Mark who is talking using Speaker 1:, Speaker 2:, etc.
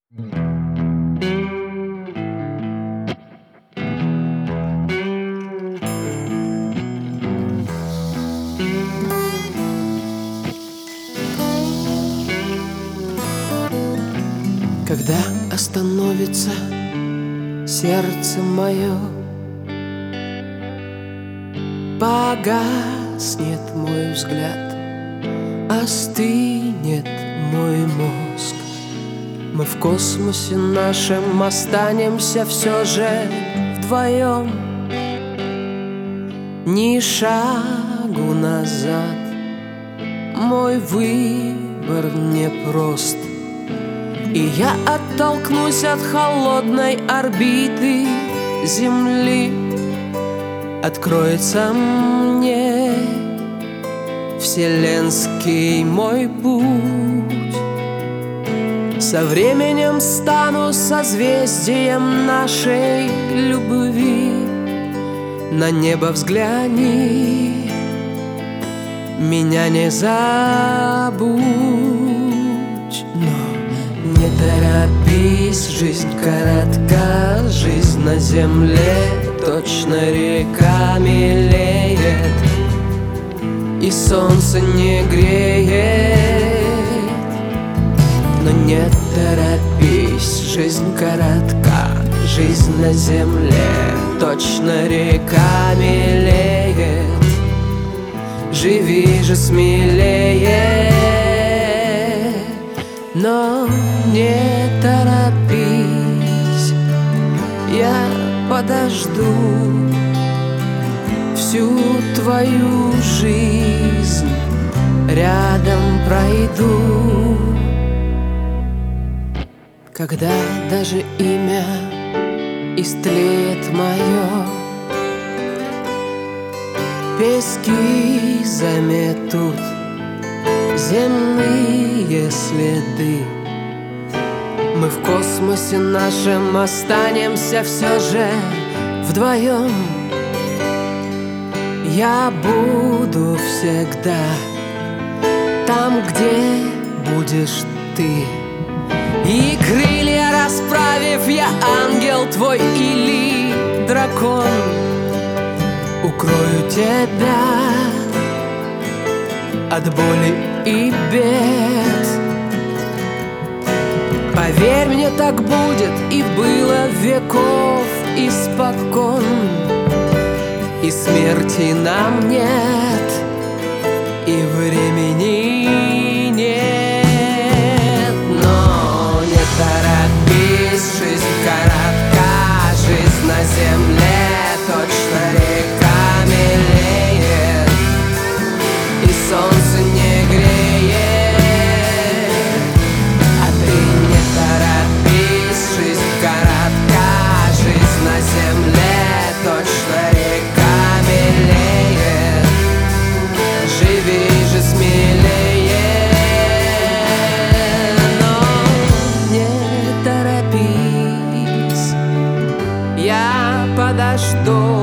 Speaker 1: Когда остановится сердце мое, погаснет мой взгляд, остынет мой мозг, мы в космосе нашем останемся все же вдвоем. Ни шагу назад, мой выбор непрост, и я оттолкнусь от холодной орбиты Земли. Откроется мне вселенский мой путь. Со временем стану созвездием нашей любви. На небо взгляни, меня не забудь. Не торопись, жизнь коротка, жизнь на земле точно река мелеет, и солнце не греет. Но не торопись, жизнь коротка, жизнь на земле точно река мелеет, живи же смелее. Но не торопись, я подожду всю твою жизнь, рядом пройду. Когда даже имя истлеет мое, пески заметут земные следы, мы в космосе нашем останемся все же вдвоем. Я буду всегда там, где будешь ты, и крылья расправив, я ангел твой или дракон, укрою тебя от боли и бед. Поверь мне, так будет и было веков испокон, и смерти нам нет, и времени нет. Но не торопись, жизнь коротка, жизнь на земле точно река мелеет, и солнце не греет. А ты не торопись, жизнь коротка, жизнь на земле точно река мелеет, живи же смелее. Но не торопись, я подожду